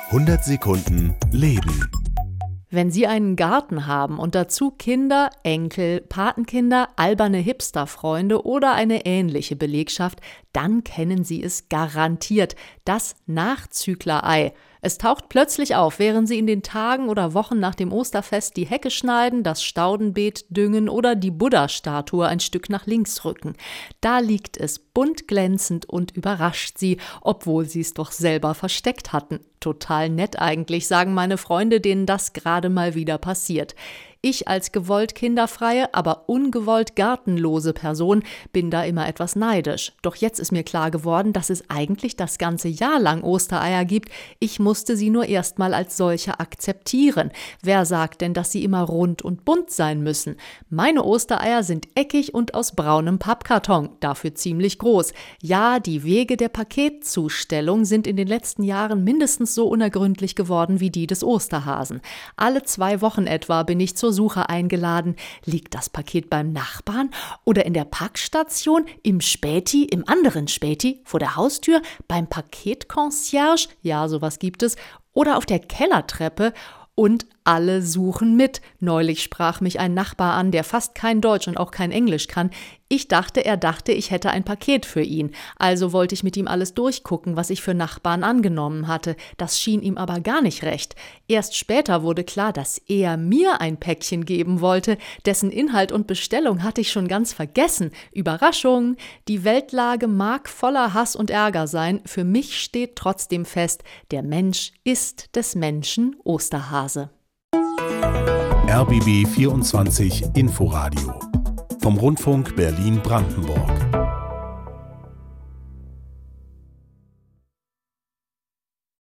100 Sekunden Leben. Wenn Sie einen Garten haben und dazu Kinder, Enkel, Patenkinder, alberne Hipsterfreunde oder eine ähnliche Belegschaft, dann kennen Sie es garantiert, das Nachzüglerei. Es taucht plötzlich auf, während Sie in den Tagen oder Wochen nach dem Osterfest die Hecke schneiden, das Staudenbeet düngen oder die Buddha-Statue ein Stück nach links rücken. Da liegt es bunt glänzend und überrascht Sie, obwohl Sie es doch selber versteckt hatten. Total nett eigentlich, sagen meine Freunde, denen das gerade mal wieder passiert. Ich als gewollt kinderfreie, aber ungewollt gartenlose Person bin da immer etwas neidisch. Doch jetzt ist mir klar geworden, dass es eigentlich das ganze Jahr lang Ostereier gibt. Ich musste sie nur erstmal als solche akzeptieren. Wer sagt denn, dass sie immer rund und bunt sein müssen? Meine Ostereier sind eckig und aus braunem Pappkarton, dafür ziemlich groß. Ja, die Wege der Paketzustellung sind in den letzten Jahren mindestens so unergründlich geworden wie die des Osterhasen. Alle 2 Wochen etwa bin ich zur Suche eingeladen. Liegt das Paket beim Nachbarn oder in der Packstation, im Späti, im anderen Späti, vor der Haustür, beim Paketconcierge, ja, sowas gibt es, oder auf der Kellertreppe? Und alle suchen mit. Neulich sprach mich ein Nachbar an, der fast kein Deutsch und auch kein Englisch kann. Er dachte, ich hätte ein Paket für ihn. Also wollte ich mit ihm alles durchgucken, was ich für Nachbarn angenommen hatte. Das schien ihm aber gar nicht recht. Erst später wurde klar, dass er mir ein Päckchen geben wollte. Dessen Inhalt und Bestellung hatte ich schon ganz vergessen. Überraschung! Die Weltlage mag voller Hass und Ärger sein. Für mich steht trotzdem fest, der Mensch ist des Menschen Osterhase. RBB 24 Inforadio vom Rundfunk Berlin-Brandenburg.